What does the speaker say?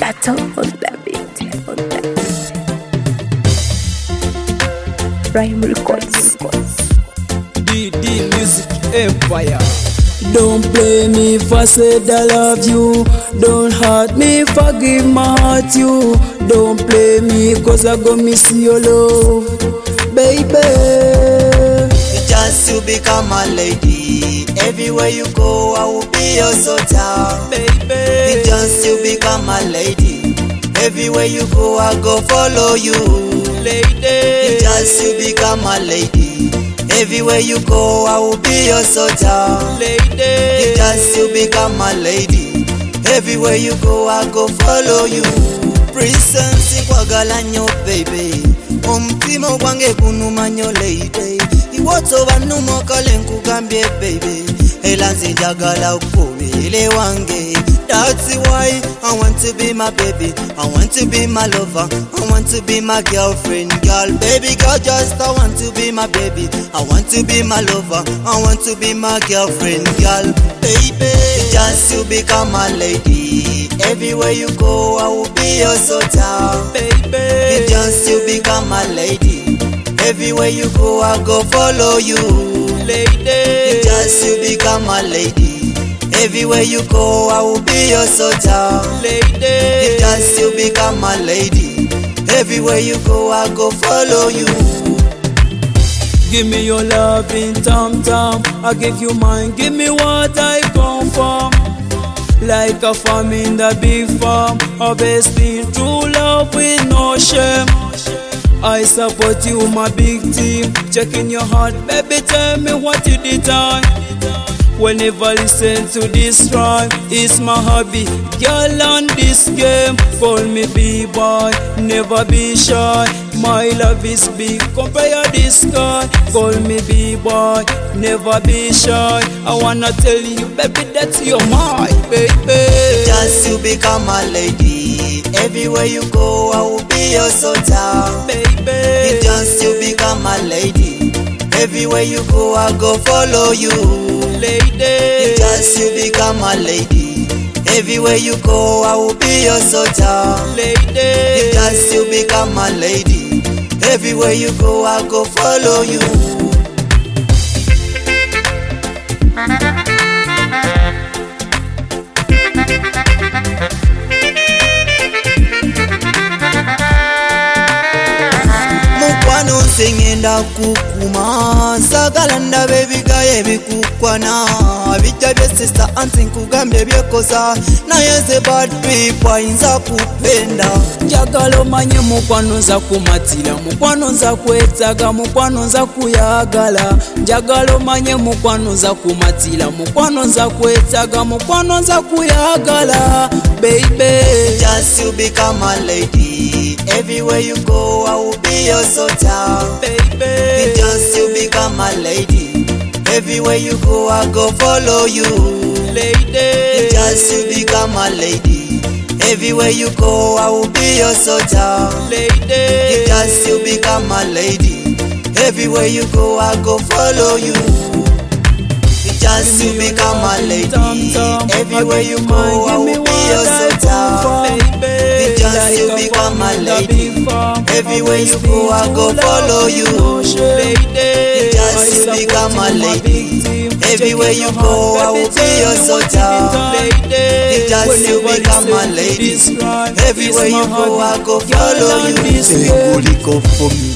Tato on the beat, on the Rhyme Records. DD Music Empire. Don't play me for said I love you. Don't hurt me, forgive my heart you. Don't play me cause I go miss your love, baby. Just to become a lady. Everywhere you go, I will be your soldier, baby. Just to become a lady. Everywhere you go, I go follow you, lady. Just to become a lady. Everywhere you go, I will be your soldier, lady. Just to become a lady. Everywhere you go, I go follow you. Presence kwagala nyo baby. Omutima gwange gunuma nyo lady. Iwoto banuma kale nkugambye baby. Ela nze njagala okubele wange. That's why I want to be my baby. I want to be my lover. I want to be my girlfriend, girl. Baby girl, just I want to be my baby. I want to be my lover. I want to be my girlfriend, girl. Baby, just to become a lady. Everywhere you go, I will be your soldier, baby. Just to become a lady. Everywhere you go, I go follow you, lady. Just to become a lady. Everywhere you go, I will be your soldier, lady. Just to become a lady. Everywhere you go, I go follow you. Give me your love in tom-tom. I give you mine, give me what I come from. Like a farm in the big farm, harvesting true love with no shame. I support you, my big team. Checking your heart, baby, tell me what you did on. Whenever listen to this rhyme, it's my hobby. Girl on this game, call me B-boy, never be shy. My love is big, compare the sky. Call me B-boy, never be shy. I wanna tell you, baby, that you're my baby. Just to become a lady. Everywhere you go, I will be your soldier, baby. Just to become a lady. Everywhere you go, I go follow you, lady. Just to become a lady. Everywhere you go, I will be your soldier, lady. Just to become a lady. Everywhere you go, I go follow you. Mukwano nsengenda kukuma, sagala ndabe ebigaye bikukwana. Bijja bye sister anti nkugambye byekosa, naye ze bad people ayinza kupenda. Njagala omanye mukwano nza kumatira, mukwano nza kwetaaga, mukwano nza kuyagala. Njagala omanye mukwano nza kumatira, mukwano nza kwetaaga, mukwano nza kuyagala, baby. Just to become a lady. Everywhere you go, I will be your soldier, baby. Just to become a lady. Everywhere you go, I go follow you, lady. Just to become a lady. Everywhere you go, I will be your soldier, lady. Just to become a lady. Everywhere you go, I go follow you. Just to become a lady. Everywhere you go, I will be your soldier, baby. Just to become a lady. Everywhere you go, I go follow you, lady. Just to become a lady. Everywhere you go, I will be your soldier, lady. Just to become a lady. Everywhere you go, I go follow you. Ego liko for me.